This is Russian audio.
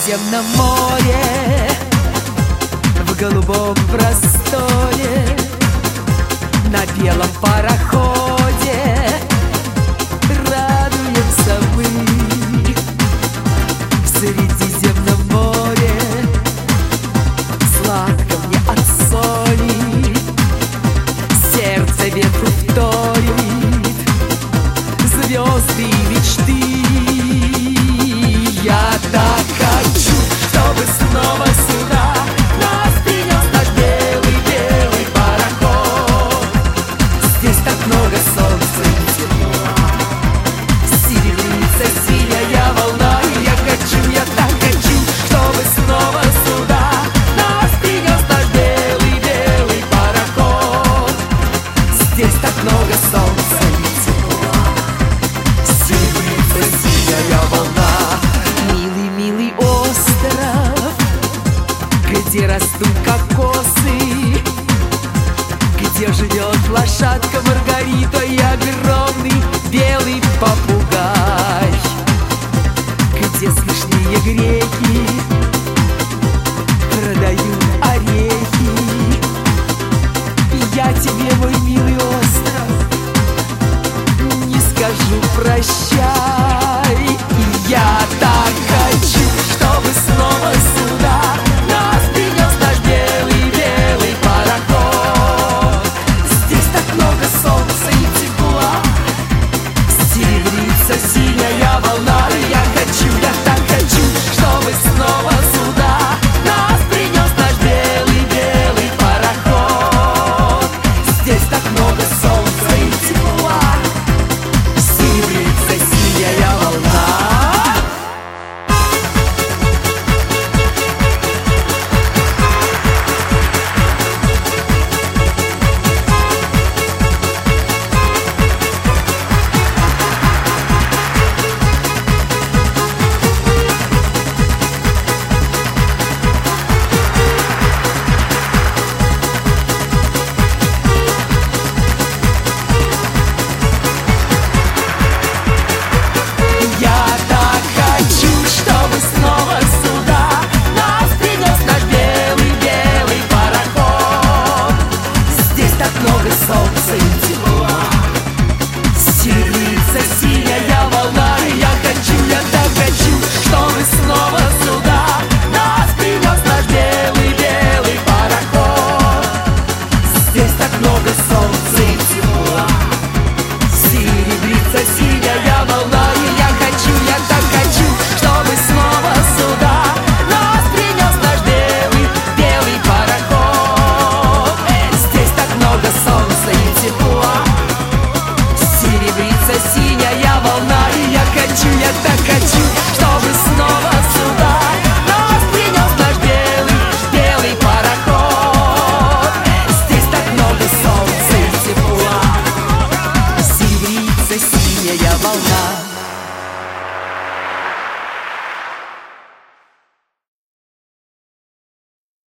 Средиземном море, в голубом просторе, на белом пароходе радуемся мы. В Средиземном море сладко мне от соли, сердце ветру вторит, звезды и мечты. Я так хочу, чтобы снова сюда нас принес наш белый-белый пароход. Здесь так много солнца и тепла, серебрится синяя волна. И я так хочу, чтобы снова сюда нас принес наш белый-белый пароход. Здесь так много солнца и тепла, серебрится синяя волна. Милый остров, где растут кокосы, где живет лошадка Маргарита и огромный белый попугай, где смешные греки продают орехи. Я тебе, мой милый остров, не скажу прощай.